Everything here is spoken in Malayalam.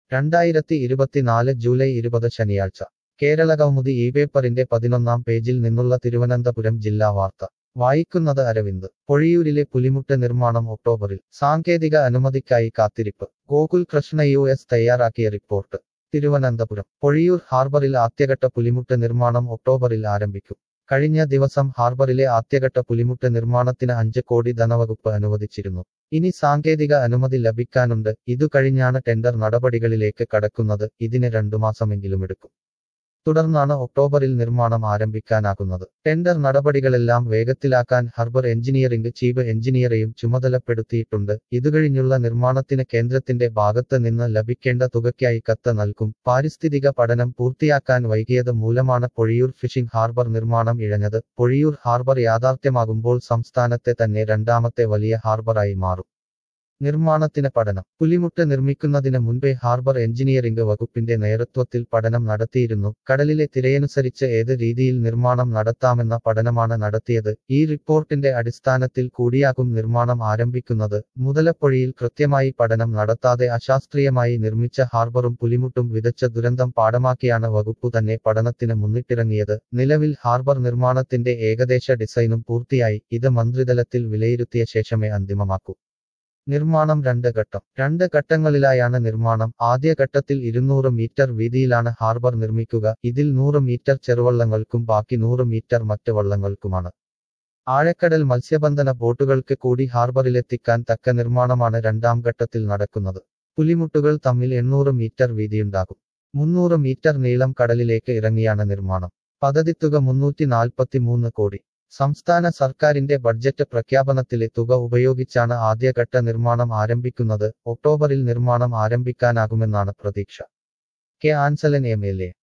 2024 ജൂലൈ 20 ശനിയാഴ്ച കേരളകൗമുദി പേപ്പറിന്റെ 11-ാം പേജിൽ നിന്നുള്ള തിരുവനന്തപുരം ജില്ലാ വാർത്ത വായിക്കുന്നത് അരവിന്ദ്. പൊഴിയൂരിലെ പുലിമുട്ട് നിർമ്മാണം ഒക്ടോബറിൽ. സാങ്കേതിക അനുമതിക്കായി കാത്തിരിപ്പ്. ഗോകുൽ കൃഷ്ണ US തയ്യാറാക്കിയ റിപ്പോർട്ട്. തിരുവനന്തപുരം. പൊഴിയൂർ ഹാർബറിൽ ആദ്യഘട്ട പുലിമുട്ട് നിർമ്മാണം ഒക്ടോബറിൽ ആരംഭിക്കും. കഴിഞ്ഞ ദിവസം ഹാർബറിലെ ആദ്യഘട്ട പുലിമുട്ട് നിർമ്മാണത്തിന് 5 കോടി ധനവകുപ്പ് അനുവദിച്ചിരുന്നു. ഇനി സാങ്കേതിക അനുമതി ലഭിക്കാനുണ്ട്. ഇതു കഴിഞ്ഞാണ് ടെൻഡർ നടപടികളിലേക്ക് കടക്കുന്നത്. ഇതിന് 2 മാസമെങ്കിലുമെടുക്കും. തുടർന്നാണ് ഒക്ടോബറിൽ നിർമ്മാണം ആരംഭിക്കാനാകുന്നത്. ടെൻഡർ നടപടികളെല്ലാം വേഗത്തിലാക്കാൻ ഹാർബർ എഞ്ചിനീയറിംഗ് ചീഫ് എഞ്ചിനീയറെയും ചുമതലപ്പെടുത്തിയിട്ടുണ്ട്. ഇതുകഴിഞ്ഞുള്ള നിർമ്മാണത്തിന് കേന്ദ്രത്തിന്റെ ഭാഗത്ത് നിന്ന് ലഭിക്കേണ്ട തുകയ്ക്കായി കത്ത് നൽകും. പാരിസ്ഥിതിക പഠനം പൂർത്തിയാക്കാൻ വൈകിയത് മൂലമാണ് പൊഴിയൂർ ഫിഷിംഗ് ഹാർബർ നിർമ്മാണം ഇഴഞ്ഞത്. പൊഴിയൂർ ഹാർബർ യാഥാർത്ഥ്യമാകുമ്പോൾ സംസ്ഥാനത്തെ തന്നെ 2ാമത്തെ വലിയ ഹാർബറായി മാറും. നിർമ്മാണത്തിന് പഠനം. പുലിമുട്ട് നിർമ്മിക്കുന്നതിന് മുൻപേ ഹാർബർ എഞ്ചിനീയറിംഗ് വകുപ്പിന്റെ നേതൃത്വത്തിൽ പഠനം നടത്തിയിരുന്നു. കടലിലെ തിരയനുസരിച്ച് ഏത് രീതിയിൽ നിർമ്മാണം നടത്താമെന്ന പഠനമാണ് നടത്തിയത്. ഈ റിപ്പോർട്ടിന്റെ അടിസ്ഥാനത്തിൽ കൂടിയാകും നിർമ്മാണം ആരംഭിക്കുന്നത്. മുതലപ്പൊഴിയിൽ കൃത്യമായി പഠനം നടത്താതെ അശാസ്ത്രീയമായി നിർമ്മിച്ച ഹാർബറും പുലിമുട്ടും വിതച്ച ദുരന്തം പാഠമാക്കിയാണ് വകുപ്പു തന്നെ പഠനത്തിന് മുന്നിട്ടിറങ്ങിയത്. നിലവിൽ ഹാർബർ നിർമ്മാണത്തിന്റെ ഏകദേശ ഡിസൈനും പൂർത്തിയായി. ഇത് മന്ത്രിതലത്തിൽ വിലയിരുത്തിയ ശേഷമേ അന്തിമമാക്കൂ. നിർമ്മാണം 2 ഘട്ടം. 2 ഘട്ടങ്ങളിലായാണ് നിർമ്മാണം. ആദ്യ ഘട്ടത്തിൽ 200 മീറ്റർ വീതിയിലാണ് ഹാർബർ നിർമ്മിക്കുക. ഇതിൽ 100 മീറ്റർ ചെറുവള്ളങ്ങൾക്കും ബാക്കി 100 മീറ്റർ മറ്റ് വള്ളങ്ങൾക്കുമാണ്. ആഴക്കടൽ മത്സ്യബന്ധന ബോട്ടുകൾക്ക് കൂടി ഹാർബറിലെത്തിക്കാൻ തക്ക നിർമ്മാണമാണ് 2ാം ഘട്ടത്തിൽ നടക്കുന്നത്. പുലിമുട്ടുകൾ തമ്മിൽ 800 മീറ്റർ വീതിയുണ്ടാകും. 300 മീറ്റർ നീളം കടലിലേക്ക് ഇറങ്ങിയാണ് നിർമ്മാണം. പദ്ധതിത്തുക 343 കോടി. സംസ്ഥാന സർക്കാരിന്റെ ബഡ്ജറ്റ് പ്രഖ്യാപനത്തിലെ തുക ഉപയോഗിച്ചാണ് ആദ്യഘട്ട നിർമ്മാണം ആരംഭിക്കുന്നത്. ഒക്ടോബറിൽ നിർമ്മാണം ആരംഭിക്കാനാകുമെന്നാണ് പ്രതീക്ഷ. K Ansalan MLA.